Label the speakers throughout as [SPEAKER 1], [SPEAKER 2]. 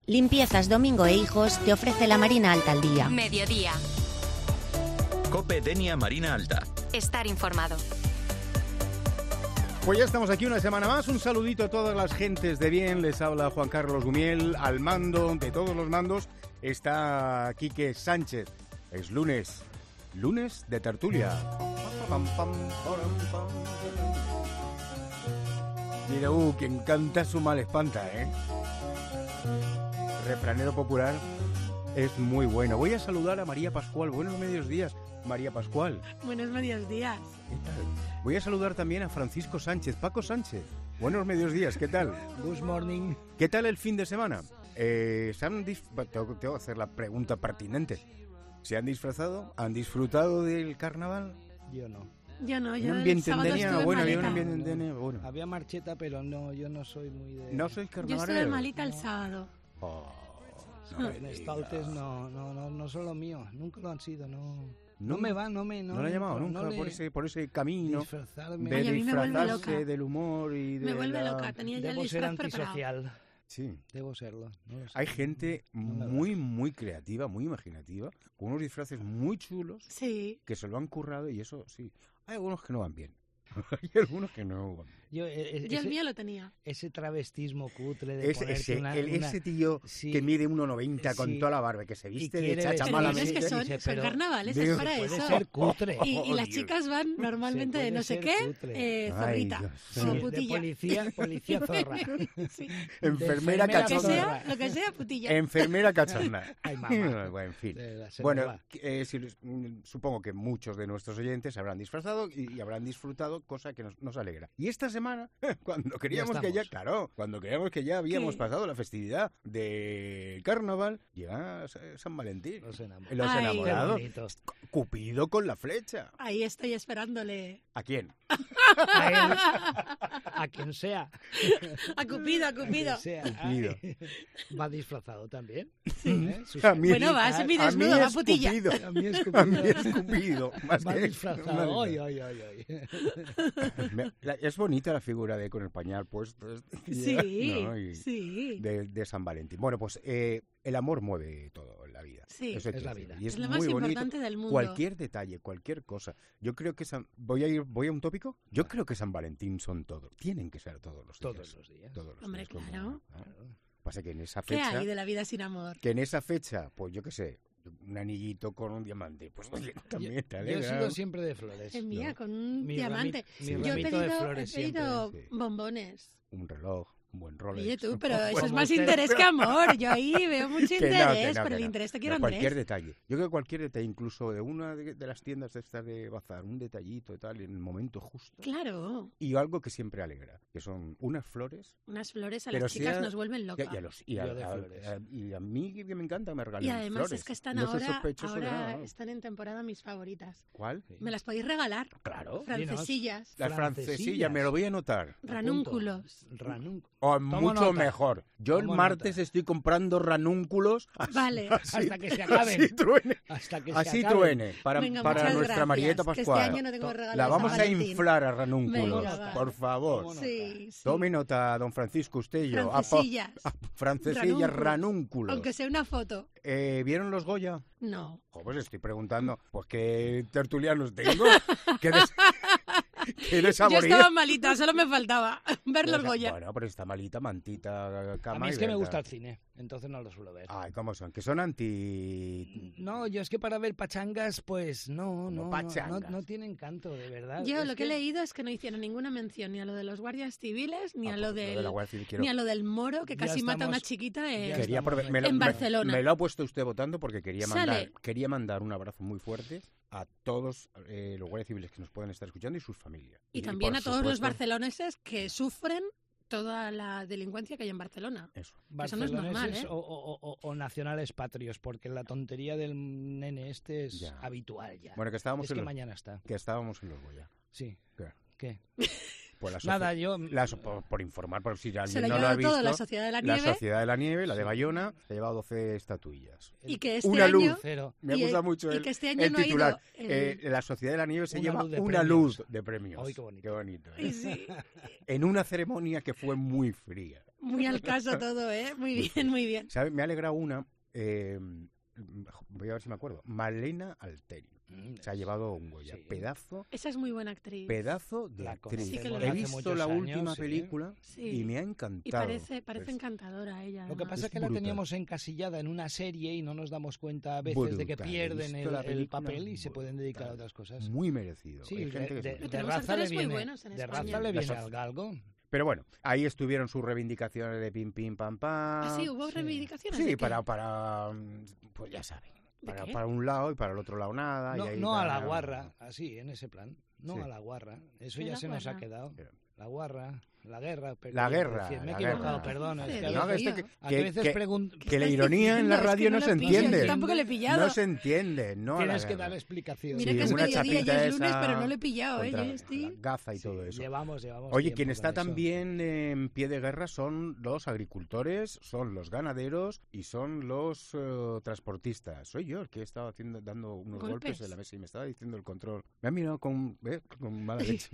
[SPEAKER 1] Limpiezas Domingo e Hijos te ofrece la Marina Alta al día.
[SPEAKER 2] Mediodía.
[SPEAKER 3] COPE Denia Marina Alta.
[SPEAKER 2] Estar informado.
[SPEAKER 4] Pues ya estamos aquí una semana más. Un saludito a todas las gentes de bien. Les habla Juan Carlos Gumiel. Al mando de todos los mandos está Quique Sánchez. Es lunes. Lunes de tertulia. Mira, quien canta su mal espanta, ¿eh? Refranero popular es muy bueno. Voy a saludar a María Pascual. Buenos medios días, María Pascual.
[SPEAKER 5] Buenos medios días.
[SPEAKER 4] ¿Qué tal? Voy a saludar también a Francisco Sánchez. Paco Sánchez. Buenos medios días, ¿qué tal?
[SPEAKER 6] Good morning.
[SPEAKER 4] ¿Qué tal el fin de semana? Tengo que hacer la pregunta pertinente. ¿Se han disfrazado? ¿Han disfrutado del carnaval?
[SPEAKER 6] Yo no.
[SPEAKER 5] Yo no,
[SPEAKER 4] ¿Un
[SPEAKER 5] yo
[SPEAKER 4] ambiente
[SPEAKER 5] el sábado
[SPEAKER 4] en Denia?
[SPEAKER 5] estuve
[SPEAKER 4] Bueno, había un
[SPEAKER 5] malita.
[SPEAKER 4] ambiente en Denia, bueno.
[SPEAKER 6] Había marcheta, pero no, yo no soy muy de...
[SPEAKER 4] ¿No soy
[SPEAKER 5] Yo
[SPEAKER 4] carnavalero?
[SPEAKER 5] estuve malita el sábado.
[SPEAKER 4] Oh,
[SPEAKER 6] En estaltes no son lo mío. Nunca lo han sido, no...
[SPEAKER 4] No,
[SPEAKER 6] No me va, no me...
[SPEAKER 4] No lo he llamado nunca
[SPEAKER 6] no le-
[SPEAKER 4] por ese camino
[SPEAKER 6] Disfrazarme.
[SPEAKER 4] de
[SPEAKER 5] Ay, a mí me vuelve
[SPEAKER 4] disfrazarse
[SPEAKER 5] loca.
[SPEAKER 4] del humor y de
[SPEAKER 5] Me vuelve
[SPEAKER 4] la...
[SPEAKER 5] loca, tenía ya el
[SPEAKER 6] Debo ser
[SPEAKER 5] disfraz preparado.
[SPEAKER 6] antisocial.
[SPEAKER 4] Sí.
[SPEAKER 6] Debo serlo. No lo sé.
[SPEAKER 4] Hay gente
[SPEAKER 6] me va.
[SPEAKER 4] muy creativa, muy imaginativa, con unos disfraces muy chulos
[SPEAKER 5] Sí.
[SPEAKER 4] que se lo han currado y eso sí. Hay algunos que no van bien. Hay algunos que no van bien.
[SPEAKER 5] Yo el mío lo tenía.
[SPEAKER 6] Ese travestismo cutre de ponerte
[SPEAKER 4] Ese tío
[SPEAKER 6] sí,
[SPEAKER 4] que mide 1,90 con
[SPEAKER 6] sí.
[SPEAKER 4] toda la barba, que se viste de
[SPEAKER 6] quiere
[SPEAKER 4] chacha
[SPEAKER 6] vestir-
[SPEAKER 5] Pero
[SPEAKER 4] malamente.
[SPEAKER 5] es que son,
[SPEAKER 6] dice,
[SPEAKER 5] son
[SPEAKER 6] pero-
[SPEAKER 5] carnavales,
[SPEAKER 4] digo,
[SPEAKER 5] es para
[SPEAKER 6] puede
[SPEAKER 5] eso.
[SPEAKER 6] ser cutre.
[SPEAKER 5] Y las
[SPEAKER 4] Dios.
[SPEAKER 5] chicas van normalmente
[SPEAKER 6] Se
[SPEAKER 5] de
[SPEAKER 6] puede
[SPEAKER 5] no sé
[SPEAKER 6] ser
[SPEAKER 5] qué,
[SPEAKER 6] cutre.
[SPEAKER 4] Ay,
[SPEAKER 5] zorrita
[SPEAKER 4] Dios.
[SPEAKER 5] o
[SPEAKER 4] Sí.
[SPEAKER 6] De
[SPEAKER 5] putilla.
[SPEAKER 6] policía zorra.
[SPEAKER 5] Sí.
[SPEAKER 4] Enfermera
[SPEAKER 6] De
[SPEAKER 5] Lo que
[SPEAKER 4] cachonda.
[SPEAKER 5] sea, lo que sea, putilla.
[SPEAKER 4] Enfermera cachonda.
[SPEAKER 6] Ay, mamá.
[SPEAKER 4] Bueno, en fin.
[SPEAKER 6] Se
[SPEAKER 4] Bueno,
[SPEAKER 6] nos va.
[SPEAKER 4] supongo que muchos de nuestros oyentes habrán disfrazado y habrán disfrutado, cosa que nos alegra. Y esta semana, cuando creíamos
[SPEAKER 6] Ya
[SPEAKER 4] que ya,
[SPEAKER 6] estamos.
[SPEAKER 4] claro, cuando creíamos que ya habíamos
[SPEAKER 5] ¿Qué?
[SPEAKER 4] pasado la festividad del carnaval, llega San Valentín.
[SPEAKER 6] Los enamorados.
[SPEAKER 4] Los
[SPEAKER 5] Ay.
[SPEAKER 4] enamorados.
[SPEAKER 6] Qué bonito.
[SPEAKER 4] Cupido con la flecha.
[SPEAKER 5] Ahí estoy esperándole.
[SPEAKER 4] ¿A quién?
[SPEAKER 6] A él, a quien sea.
[SPEAKER 5] A Cupido, a
[SPEAKER 6] A quien
[SPEAKER 5] Cupido.
[SPEAKER 6] sea.
[SPEAKER 4] Cupido.
[SPEAKER 6] Ay, va disfrazado también.
[SPEAKER 4] A mí-
[SPEAKER 5] Bueno, va semidesnudo,
[SPEAKER 4] a mí
[SPEAKER 5] va
[SPEAKER 4] es
[SPEAKER 5] putilla.
[SPEAKER 4] Cupido.
[SPEAKER 6] A mí es
[SPEAKER 4] A mí
[SPEAKER 6] Cupido.
[SPEAKER 4] es Cupido. Más
[SPEAKER 6] Va
[SPEAKER 4] que-
[SPEAKER 6] disfrazado. Ay,
[SPEAKER 4] Madre
[SPEAKER 6] ay, ay, ay.
[SPEAKER 4] mía. Es bonita la figura de con el pañal puesto.
[SPEAKER 5] Sí,
[SPEAKER 4] ¿no? Y
[SPEAKER 5] sí.
[SPEAKER 4] de San Valentín. Bueno, pues el amor mueve todo en la vida.
[SPEAKER 5] Sí.
[SPEAKER 4] Eso hay
[SPEAKER 6] Es
[SPEAKER 4] que
[SPEAKER 6] la
[SPEAKER 4] decirlo.
[SPEAKER 6] vida.
[SPEAKER 4] Y
[SPEAKER 5] Es
[SPEAKER 4] es
[SPEAKER 5] lo más
[SPEAKER 4] muy bonito.
[SPEAKER 5] importante del mundo.
[SPEAKER 4] Cualquier detalle, cualquier cosa. Yo creo que ¿Voy a un tópico? Yo creo que San Valentín son todos. Tienen que ser todos los días.
[SPEAKER 6] Todos los días.
[SPEAKER 4] Todos los
[SPEAKER 5] Hombre,
[SPEAKER 4] días, como-
[SPEAKER 5] claro.
[SPEAKER 4] ¿no? Pasa que en esa
[SPEAKER 5] ¿Qué
[SPEAKER 4] fecha...
[SPEAKER 5] hay de la vida sin amor?
[SPEAKER 4] Que en esa fecha, pues yo qué sé, un anillito con un diamante, pues oye, también te
[SPEAKER 6] Yo he
[SPEAKER 4] alegra.
[SPEAKER 6] sido siempre de flores.
[SPEAKER 5] Es mía,
[SPEAKER 4] no.
[SPEAKER 5] con un
[SPEAKER 6] Mi
[SPEAKER 5] diamante.
[SPEAKER 6] mi
[SPEAKER 5] Yo he
[SPEAKER 6] ramito de
[SPEAKER 5] pedido,
[SPEAKER 6] flores
[SPEAKER 5] he pedido
[SPEAKER 4] siempre. Sí.
[SPEAKER 5] bombones.
[SPEAKER 4] Un reloj, un buen Rolex.
[SPEAKER 5] Oye tú, pero
[SPEAKER 4] Bueno,
[SPEAKER 5] eso es
[SPEAKER 6] como
[SPEAKER 5] más
[SPEAKER 6] usted.
[SPEAKER 5] interés que amor. Yo ahí veo mucho
[SPEAKER 4] que no,
[SPEAKER 5] interés,
[SPEAKER 4] que no,
[SPEAKER 5] pero el
[SPEAKER 4] que no.
[SPEAKER 5] interés te
[SPEAKER 4] No,
[SPEAKER 5] quiero
[SPEAKER 4] cualquier
[SPEAKER 5] Andrés.
[SPEAKER 4] detalle. Yo creo que cualquier detalle, incluso de una de las tiendas de estas de bazar, un detallito y tal, en el momento justo.
[SPEAKER 5] Claro,
[SPEAKER 4] Y algo que siempre alegra, que son unas flores.
[SPEAKER 5] unas flores a
[SPEAKER 4] Pero
[SPEAKER 5] las chicas
[SPEAKER 4] sea-
[SPEAKER 5] nos vuelven locas.
[SPEAKER 6] Yo de flores.
[SPEAKER 4] Y a mí que me encanta me regalen
[SPEAKER 5] Y además
[SPEAKER 4] flores.
[SPEAKER 5] es que están
[SPEAKER 4] No soy
[SPEAKER 5] ahora,
[SPEAKER 4] sospechoso de nada, ¿no?
[SPEAKER 5] están en temporada mis favoritas.
[SPEAKER 4] ¿Cuál?
[SPEAKER 6] Sí.
[SPEAKER 5] Me las podéis regalar.
[SPEAKER 4] Claro.
[SPEAKER 5] Francesillas,
[SPEAKER 4] Las
[SPEAKER 6] Francesillas.
[SPEAKER 4] francesillas, me lo voy a anotar.
[SPEAKER 5] ranúnculos.
[SPEAKER 4] O
[SPEAKER 6] Tomo
[SPEAKER 4] mucho
[SPEAKER 6] nota.
[SPEAKER 4] mejor. Yo el
[SPEAKER 6] Tomo
[SPEAKER 4] martes
[SPEAKER 6] nota.
[SPEAKER 4] estoy comprando ranúnculos.
[SPEAKER 5] Vale.
[SPEAKER 6] Hasta que se acaben.
[SPEAKER 4] Así truene.
[SPEAKER 6] Hasta que se
[SPEAKER 4] Así
[SPEAKER 6] acaben.
[SPEAKER 4] truene. Para,
[SPEAKER 5] Venga,
[SPEAKER 4] para
[SPEAKER 5] muchas
[SPEAKER 4] nuestra
[SPEAKER 5] gracias,
[SPEAKER 4] Marieta
[SPEAKER 5] que
[SPEAKER 4] Pascual.
[SPEAKER 5] este año no tengo regalo
[SPEAKER 4] La
[SPEAKER 5] de
[SPEAKER 4] vamos
[SPEAKER 5] San
[SPEAKER 4] a
[SPEAKER 5] Valentín.
[SPEAKER 4] inflar a ranúnculos.
[SPEAKER 5] Venga, va.
[SPEAKER 4] Por favor.
[SPEAKER 6] Tomo nota.
[SPEAKER 5] Sí, sí.
[SPEAKER 4] Tome nota, don Francisco, usted y yo.
[SPEAKER 5] Francesillas.
[SPEAKER 4] Francesillas,
[SPEAKER 5] Ranúnculos.
[SPEAKER 4] ranúnculos.
[SPEAKER 5] Aunque sea una foto.
[SPEAKER 4] ¿Vieron los Goya?
[SPEAKER 5] No.
[SPEAKER 4] Jo, pues estoy preguntando, pues qué tertulianos tengo. ¿Qué, qué
[SPEAKER 5] Yo
[SPEAKER 4] desaborío.
[SPEAKER 5] estaba malita, solo me faltaba ver los Goya.
[SPEAKER 4] Bueno, pero está malita, mantita, cama.
[SPEAKER 6] A mí es
[SPEAKER 4] y
[SPEAKER 6] que me
[SPEAKER 4] venga.
[SPEAKER 6] gusta el cine, entonces no lo suelo ver.
[SPEAKER 4] Ay, ¿cómo son? Que son anti...
[SPEAKER 6] No, yo es que para ver pachangas, pues no
[SPEAKER 4] pachangas.
[SPEAKER 6] no tienen canto, de verdad.
[SPEAKER 5] Yo
[SPEAKER 6] Es
[SPEAKER 5] lo que he leído es que no hicieron ninguna mención ni a lo de los guardias civiles, ni
[SPEAKER 4] Ah,
[SPEAKER 5] a lo
[SPEAKER 4] pues,
[SPEAKER 5] del
[SPEAKER 4] de la Guardia Civil quiero-
[SPEAKER 5] ni a lo del moro que
[SPEAKER 6] Ya
[SPEAKER 5] casi mata a una
[SPEAKER 6] estamos-
[SPEAKER 5] chiquita
[SPEAKER 6] ya
[SPEAKER 5] en...
[SPEAKER 4] Quería
[SPEAKER 6] estamos
[SPEAKER 5] en Barcelona.
[SPEAKER 4] Me lo ha puesto usted votando porque
[SPEAKER 5] Sale.
[SPEAKER 4] quería mandar un abrazo muy fuerte a todos los guardias civiles que nos pueden estar escuchando y sus familias.
[SPEAKER 5] Y también
[SPEAKER 4] por
[SPEAKER 5] a todos los
[SPEAKER 4] supuesto,
[SPEAKER 5] barceloneses que sufren toda la delincuencia que hay en Barcelona.
[SPEAKER 4] Eso.
[SPEAKER 5] Eso no es normal,
[SPEAKER 6] Barceloneses
[SPEAKER 5] ¿eh?
[SPEAKER 6] o nacionales patrios, porque la tontería del nene este es
[SPEAKER 4] Ya.
[SPEAKER 6] habitual ya.
[SPEAKER 4] Bueno, que estábamos,
[SPEAKER 6] es
[SPEAKER 4] en
[SPEAKER 6] que
[SPEAKER 4] los,
[SPEAKER 6] mañana está.
[SPEAKER 4] que estábamos en los Goya.
[SPEAKER 6] Sí.
[SPEAKER 4] ¿Qué?
[SPEAKER 6] ¿Qué?
[SPEAKER 4] Pues la
[SPEAKER 6] Nada, yo...
[SPEAKER 4] por informar, por si
[SPEAKER 5] Se
[SPEAKER 4] alguien
[SPEAKER 5] lo
[SPEAKER 4] no lo ha
[SPEAKER 5] lleva
[SPEAKER 4] visto.
[SPEAKER 5] todo la Sociedad de la
[SPEAKER 4] La
[SPEAKER 5] Nieve
[SPEAKER 4] Sociedad de la Nieve, la de
[SPEAKER 6] Sí.
[SPEAKER 4] Bayona, se ha llevado 12 estatuillas.
[SPEAKER 5] y que este
[SPEAKER 4] Una
[SPEAKER 5] año...
[SPEAKER 4] luz.
[SPEAKER 6] Cero.
[SPEAKER 4] Me
[SPEAKER 5] y-
[SPEAKER 4] gusta mucho
[SPEAKER 5] y
[SPEAKER 4] el,
[SPEAKER 5] que este año
[SPEAKER 4] el
[SPEAKER 5] no ha ido
[SPEAKER 4] titular.
[SPEAKER 5] el-
[SPEAKER 4] La Sociedad de la Nieve se
[SPEAKER 6] Una
[SPEAKER 4] lleva
[SPEAKER 6] luz de
[SPEAKER 4] una
[SPEAKER 6] premios.
[SPEAKER 4] luz de premios.
[SPEAKER 6] Ay, qué bonito.
[SPEAKER 4] Qué bonito, ¿eh?
[SPEAKER 5] Y sí.
[SPEAKER 4] En una ceremonia que fue muy fría.
[SPEAKER 5] Muy al caso todo, ¿eh? Muy bien, muy bien.
[SPEAKER 4] ¿Sabe? Me ha alegrado una, voy a ver si me acuerdo, Malena Alteri. Se ha llevado un Goya.
[SPEAKER 6] Sí.
[SPEAKER 5] Esa es muy buena actriz.
[SPEAKER 4] Pedazo de
[SPEAKER 6] La
[SPEAKER 4] actriz.
[SPEAKER 5] Sí que lo
[SPEAKER 4] He
[SPEAKER 5] hace
[SPEAKER 4] visto
[SPEAKER 6] muchos
[SPEAKER 4] la
[SPEAKER 6] años,
[SPEAKER 4] última
[SPEAKER 6] sí.
[SPEAKER 4] película
[SPEAKER 5] Sí.
[SPEAKER 4] y me ha
[SPEAKER 5] Y
[SPEAKER 4] encantado.
[SPEAKER 5] parece
[SPEAKER 4] Pues,
[SPEAKER 5] encantadora ella.
[SPEAKER 6] Lo que
[SPEAKER 5] además.
[SPEAKER 6] pasa es que la
[SPEAKER 4] brutal.
[SPEAKER 6] teníamos encasillada en una serie y no nos damos cuenta a veces de que
[SPEAKER 4] Brutal. He
[SPEAKER 6] pierden
[SPEAKER 4] visto la
[SPEAKER 6] el
[SPEAKER 4] película,
[SPEAKER 6] papel y se pueden dedicar a
[SPEAKER 4] brutal.
[SPEAKER 6] otras cosas.
[SPEAKER 4] muy merecido.
[SPEAKER 6] Sí,
[SPEAKER 4] Hay gente que
[SPEAKER 6] de,
[SPEAKER 4] se-
[SPEAKER 6] de
[SPEAKER 5] Tenemos
[SPEAKER 6] raza le
[SPEAKER 5] actores muy
[SPEAKER 6] viene,
[SPEAKER 5] buenos en
[SPEAKER 6] de
[SPEAKER 5] España.
[SPEAKER 6] raza le viene
[SPEAKER 4] Las-
[SPEAKER 6] al galgo.
[SPEAKER 4] Pero bueno, ahí estuvieron sus reivindicaciones de pim, pim, pam, pam.
[SPEAKER 5] Ah, sí, hubo
[SPEAKER 6] sí.
[SPEAKER 5] reivindicaciones.
[SPEAKER 4] Sí,
[SPEAKER 5] ¿de qué?
[SPEAKER 4] para, pues ya saben.
[SPEAKER 5] ¿De qué?
[SPEAKER 4] Para un lado y para el otro lado nada.
[SPEAKER 6] No,
[SPEAKER 4] y ahí
[SPEAKER 6] no a la
[SPEAKER 4] tal.
[SPEAKER 6] guarra, así, en ese plan. No
[SPEAKER 4] Sí.
[SPEAKER 6] a la guarra. Eso
[SPEAKER 5] ¿Qué
[SPEAKER 6] ya
[SPEAKER 5] la
[SPEAKER 6] se nos ha
[SPEAKER 5] guarra?
[SPEAKER 6] quedado.
[SPEAKER 4] Sí.
[SPEAKER 6] La guarra, la guerra.
[SPEAKER 4] La guerra,
[SPEAKER 6] Me he
[SPEAKER 4] la
[SPEAKER 6] equivocado,
[SPEAKER 4] guerra.
[SPEAKER 6] perdón. Es que a
[SPEAKER 5] No,
[SPEAKER 6] veces,
[SPEAKER 5] esto
[SPEAKER 6] a veces pregunto...
[SPEAKER 4] que la
[SPEAKER 5] estás
[SPEAKER 4] ironía en la
[SPEAKER 5] diciendo? Es
[SPEAKER 4] radio
[SPEAKER 5] que
[SPEAKER 4] no
[SPEAKER 5] no
[SPEAKER 4] se
[SPEAKER 5] lo pillo,
[SPEAKER 4] entiende.
[SPEAKER 5] yo tampoco le he pillado.
[SPEAKER 4] No se entiende, no. a la
[SPEAKER 6] Tienes que
[SPEAKER 4] guerra.
[SPEAKER 6] dar explicación.
[SPEAKER 5] Mira
[SPEAKER 4] Sí,
[SPEAKER 5] que es
[SPEAKER 4] una
[SPEAKER 5] mediodía, ya
[SPEAKER 4] chapita
[SPEAKER 5] es lunes,
[SPEAKER 4] esa
[SPEAKER 5] pero no lo he pillado, ¿eh?
[SPEAKER 4] contra
[SPEAKER 5] Yo estoy...
[SPEAKER 4] la gaza y todo eso.
[SPEAKER 6] Llevamos
[SPEAKER 4] Oye,
[SPEAKER 6] tiempo
[SPEAKER 4] quien está
[SPEAKER 6] con eso.
[SPEAKER 4] también en pie de guerra son los agricultores, son los ganaderos y son los transportistas. Soy yo el que estaba dando unos golpes en la mesa y me estaba diciendo el control. Me ha mirado con mala leche.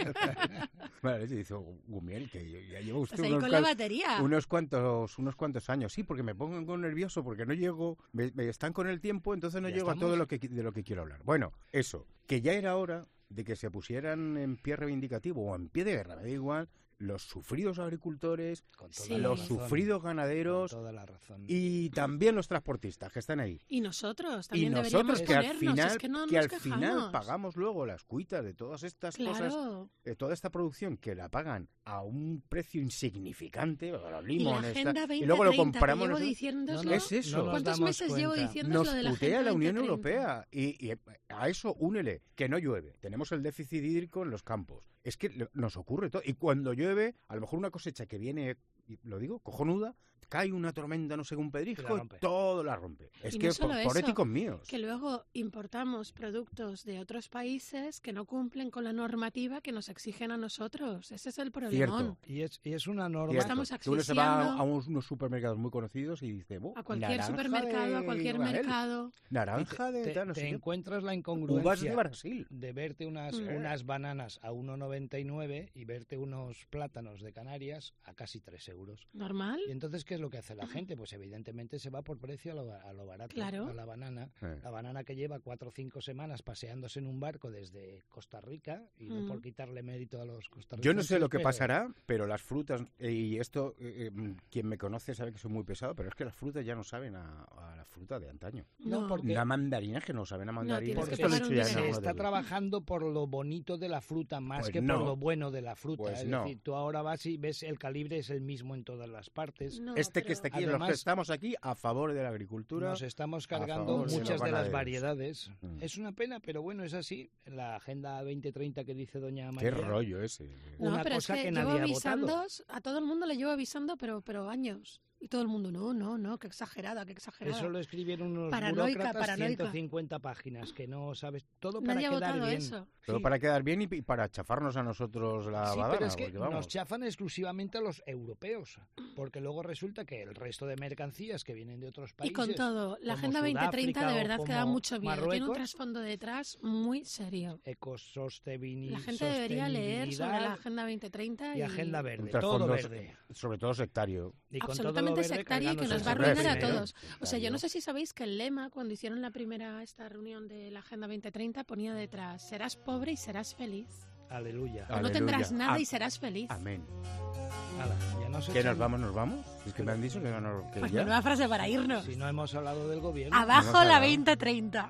[SPEAKER 4] Mala leche. Dice, Gumiel, que ya lleva usted
[SPEAKER 5] Estás ahí con la batería.
[SPEAKER 4] unos cuantos años. Sí, porque me pongo nervioso, porque no llego, me están con el tiempo, entonces no
[SPEAKER 6] Ya
[SPEAKER 4] llego a todo
[SPEAKER 6] estamos.
[SPEAKER 4] de lo que quiero hablar. Bueno, eso, que ya era hora de que se pusieran en pie reivindicativo o en pie de guerra, me da igual, los sufridos agricultores,
[SPEAKER 6] Con toda
[SPEAKER 5] Sí.
[SPEAKER 6] la
[SPEAKER 4] los
[SPEAKER 6] razón,
[SPEAKER 4] sufridos
[SPEAKER 6] con
[SPEAKER 4] ganaderos
[SPEAKER 6] toda la razón.
[SPEAKER 4] y también los transportistas que están ahí.
[SPEAKER 5] Y nosotros
[SPEAKER 4] Y
[SPEAKER 5] también
[SPEAKER 4] nosotros
[SPEAKER 5] deberíamos
[SPEAKER 4] que al
[SPEAKER 5] ponernos,
[SPEAKER 4] final,
[SPEAKER 5] es que no
[SPEAKER 4] que
[SPEAKER 5] nos
[SPEAKER 4] al final
[SPEAKER 5] quejamos.
[SPEAKER 4] pagamos luego las cuitas de todas estas cosas,
[SPEAKER 5] Claro.
[SPEAKER 4] toda esta producción que la pagan a un precio insignificante, los
[SPEAKER 5] Y la
[SPEAKER 4] limones,
[SPEAKER 5] Agenda
[SPEAKER 4] tal,
[SPEAKER 5] 2030
[SPEAKER 4] y luego lo
[SPEAKER 5] que
[SPEAKER 4] comparamos
[SPEAKER 5] llevo
[SPEAKER 4] nosotros.
[SPEAKER 5] diciéndoslo.
[SPEAKER 6] No,
[SPEAKER 4] Es eso.
[SPEAKER 6] no nos
[SPEAKER 5] ¿Cuántos
[SPEAKER 6] damos
[SPEAKER 5] meses llevo
[SPEAKER 6] cuenta.
[SPEAKER 5] diciéndoslo
[SPEAKER 4] Nos
[SPEAKER 5] de la
[SPEAKER 4] putea
[SPEAKER 5] Agenda
[SPEAKER 4] la Unión
[SPEAKER 5] 2030?
[SPEAKER 4] Europea y a eso únele que no llueve. Tenemos el déficit hídrico en los campos. Es que nos ocurre todo. Y cuando llueve, a lo mejor una cosecha que viene, y lo digo, cojonuda, cae una tormenta, no sé, un
[SPEAKER 6] Y la
[SPEAKER 4] pedrisco y
[SPEAKER 6] rompe.
[SPEAKER 4] todo la rompe. Es
[SPEAKER 5] Y
[SPEAKER 4] que
[SPEAKER 5] no solo
[SPEAKER 4] por
[SPEAKER 5] eso,
[SPEAKER 4] éticos míos.
[SPEAKER 5] Que luego importamos productos de otros países que no cumplen con la normativa que nos exigen a nosotros. Ese es el problemón.
[SPEAKER 4] Cierto.
[SPEAKER 6] Y es una norma.
[SPEAKER 4] Cierto.
[SPEAKER 5] estamos
[SPEAKER 4] Que uno se va
[SPEAKER 5] asfixiando
[SPEAKER 4] a unos supermercados muy conocidos y dice,
[SPEAKER 5] A cualquier
[SPEAKER 4] naranja
[SPEAKER 5] supermercado, a
[SPEAKER 4] de
[SPEAKER 5] cualquier
[SPEAKER 4] Israel,
[SPEAKER 5] mercado.
[SPEAKER 4] naranja de
[SPEAKER 6] te,
[SPEAKER 4] tal, no
[SPEAKER 6] te
[SPEAKER 4] sé qué,
[SPEAKER 6] encuentras la
[SPEAKER 4] uvas de
[SPEAKER 6] incongruencia
[SPEAKER 4] Brasil.
[SPEAKER 6] de verte unas bananas a 1,99 y verte unos plátanos de Canarias a casi 3 euros.
[SPEAKER 5] ¿Normal?
[SPEAKER 6] Y entonces, ¿qué es lo que hace la gente? Pues evidentemente se va por precio a lo barato,
[SPEAKER 5] Claro.
[SPEAKER 6] a la banana.
[SPEAKER 4] Eh.
[SPEAKER 6] La banana que lleva 4 o 5 semanas paseándose en un barco desde Costa Rica, y no por quitarle mérito a los costarricenses.
[SPEAKER 4] Yo no sé lo que
[SPEAKER 6] pero-
[SPEAKER 4] pasará, pero las frutas, y esto, quien me conoce sabe que soy muy pesado, pero es que las frutas ya no saben a la fruta de antaño.
[SPEAKER 6] No, porque-
[SPEAKER 4] La mandarina es que no saben a mandarina.
[SPEAKER 5] tienes
[SPEAKER 6] Porque
[SPEAKER 5] que
[SPEAKER 4] esto lo he
[SPEAKER 5] pagar
[SPEAKER 4] dicho
[SPEAKER 5] un
[SPEAKER 4] ya en
[SPEAKER 5] dinero.
[SPEAKER 6] se
[SPEAKER 4] alguno de
[SPEAKER 6] está
[SPEAKER 4] los-
[SPEAKER 6] trabajando por lo bonito de la fruta más
[SPEAKER 4] Pues
[SPEAKER 6] que
[SPEAKER 4] no.
[SPEAKER 6] por lo bueno de la fruta.
[SPEAKER 4] Pues
[SPEAKER 6] es
[SPEAKER 4] no.
[SPEAKER 6] decir, tú ahora vas y ves el calibre es el mismo en todas las partes.
[SPEAKER 5] No,
[SPEAKER 4] Este que
[SPEAKER 5] pero-
[SPEAKER 4] está aquí, los
[SPEAKER 6] Además,
[SPEAKER 4] que estamos aquí a favor de la agricultura.
[SPEAKER 6] Nos estamos
[SPEAKER 4] a
[SPEAKER 6] cargando
[SPEAKER 4] favor de
[SPEAKER 6] muchas
[SPEAKER 4] los
[SPEAKER 6] de las
[SPEAKER 4] ganaderos.
[SPEAKER 6] variedades.
[SPEAKER 4] Mm.
[SPEAKER 6] Es una pena, pero bueno, es así. La Agenda 2030 que dice doña
[SPEAKER 4] Qué
[SPEAKER 6] María.
[SPEAKER 4] rollo ese.
[SPEAKER 5] No,
[SPEAKER 6] Una
[SPEAKER 5] pero
[SPEAKER 6] cosa
[SPEAKER 5] es que,
[SPEAKER 6] que
[SPEAKER 5] llevo
[SPEAKER 6] nadie ha
[SPEAKER 5] avisando,
[SPEAKER 6] votado.
[SPEAKER 5] a todo el mundo le llevo avisando, pero años. Y todo el mundo, no, qué exagerada, qué exagerada.
[SPEAKER 6] Eso lo escribieron unos
[SPEAKER 5] Paranoica,
[SPEAKER 6] burócratas,
[SPEAKER 5] paranoica.
[SPEAKER 6] 150 páginas, que no sabes, todo para
[SPEAKER 5] Nadie ha
[SPEAKER 6] quedar
[SPEAKER 5] votado
[SPEAKER 6] bien.
[SPEAKER 5] eso.
[SPEAKER 4] Todo
[SPEAKER 6] Sí.
[SPEAKER 4] para quedar bien y para chafarnos a nosotros la
[SPEAKER 6] Sí,
[SPEAKER 4] badana.
[SPEAKER 6] pero es que
[SPEAKER 4] porque vamos.
[SPEAKER 6] nos chafan exclusivamente a los europeos, porque luego resulta que el resto de mercancías que vienen de otros
[SPEAKER 5] Y
[SPEAKER 6] países...
[SPEAKER 5] con todo, la
[SPEAKER 6] como
[SPEAKER 5] Agenda 2030 de
[SPEAKER 6] Sudáfrica o
[SPEAKER 5] verdad que da
[SPEAKER 6] como
[SPEAKER 5] mucho miedo. Tiene un
[SPEAKER 6] Marruecos,
[SPEAKER 5] trasfondo detrás muy serio.
[SPEAKER 6] ecosostenibilidad,
[SPEAKER 5] La gente debería leer sobre la Agenda 2030
[SPEAKER 6] y Agenda
[SPEAKER 4] Un
[SPEAKER 6] Verde, todo
[SPEAKER 4] trasfondo,
[SPEAKER 6] verde.
[SPEAKER 4] sobre todo sectario.
[SPEAKER 6] Y con
[SPEAKER 5] absolutamente
[SPEAKER 6] todo lo verde,
[SPEAKER 5] sectario y que nos
[SPEAKER 6] cargándose
[SPEAKER 5] va a
[SPEAKER 6] el
[SPEAKER 5] arruinar a
[SPEAKER 6] dinero.
[SPEAKER 5] todos. O sea, yo
[SPEAKER 4] Claro.
[SPEAKER 5] no sé si sabéis que el lema, cuando hicieron esta reunión de la Agenda 2030, ponía detrás, serás pobre y serás feliz.
[SPEAKER 6] Aleluya.
[SPEAKER 4] Ah.
[SPEAKER 5] O no tendrás
[SPEAKER 4] Aleluya.
[SPEAKER 5] nada
[SPEAKER 4] Ah,
[SPEAKER 5] y serás feliz.
[SPEAKER 4] Amén.
[SPEAKER 6] Hala, ya nos
[SPEAKER 4] ¿Qué,
[SPEAKER 6] echan-
[SPEAKER 4] nos vamos? Es que me han dicho que que
[SPEAKER 5] Pues
[SPEAKER 4] ya.
[SPEAKER 5] nueva frase para irnos.
[SPEAKER 6] Si no hemos hablado del gobierno,
[SPEAKER 5] Abajo
[SPEAKER 4] hemos
[SPEAKER 5] la
[SPEAKER 4] hablado.
[SPEAKER 5] 2030.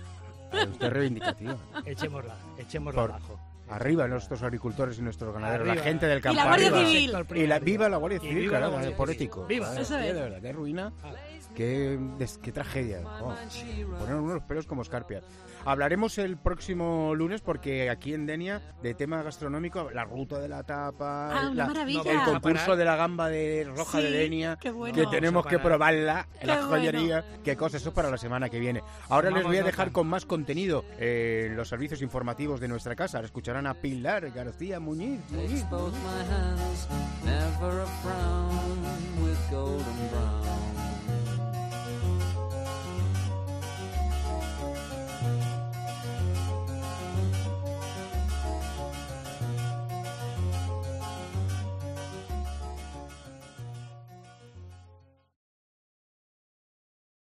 [SPEAKER 4] Usted es reivindicativa.
[SPEAKER 6] echémosla
[SPEAKER 4] Por-
[SPEAKER 6] abajo.
[SPEAKER 4] Arriba nuestros agricultores y nuestros ganaderos, la
[SPEAKER 6] Arriba.
[SPEAKER 4] gente del campo.
[SPEAKER 5] Y la Guardia
[SPEAKER 4] arriba.
[SPEAKER 5] Civil.
[SPEAKER 4] Y viva la Guardia
[SPEAKER 6] Y
[SPEAKER 4] Civil,
[SPEAKER 6] viva la
[SPEAKER 4] claro,
[SPEAKER 6] Guardia
[SPEAKER 4] por
[SPEAKER 6] Civil.
[SPEAKER 4] ético.
[SPEAKER 6] Viva.
[SPEAKER 4] Joder,
[SPEAKER 5] Eso
[SPEAKER 4] tío,
[SPEAKER 5] es.
[SPEAKER 4] de verdad, qué ruina, qué tragedia. Oh, poner unos pelos como escarpias. Hablaremos el próximo lunes porque aquí en Denia, de tema gastronómico, la ruta de la tapa,
[SPEAKER 5] Ah, una maravilla.
[SPEAKER 4] el
[SPEAKER 6] Vamos a
[SPEAKER 4] concurso
[SPEAKER 6] parar.
[SPEAKER 4] de la gamba de roja
[SPEAKER 5] Sí,
[SPEAKER 4] de Denia,
[SPEAKER 5] qué bueno.
[SPEAKER 4] que
[SPEAKER 5] Vamos
[SPEAKER 4] tenemos
[SPEAKER 6] a
[SPEAKER 4] que
[SPEAKER 6] parar.
[SPEAKER 4] probarla en la
[SPEAKER 5] Qué
[SPEAKER 4] joyería. Qué cosa, eso es para la semana que viene. Ahora les
[SPEAKER 6] Tomamos
[SPEAKER 4] voy a
[SPEAKER 6] nota.
[SPEAKER 4] dejar con más contenido en los servicios informativos de nuestra casa. Ahora escucharán a Pilar García Muñiz.
[SPEAKER 2] Both my hands, never a frown with golden brown.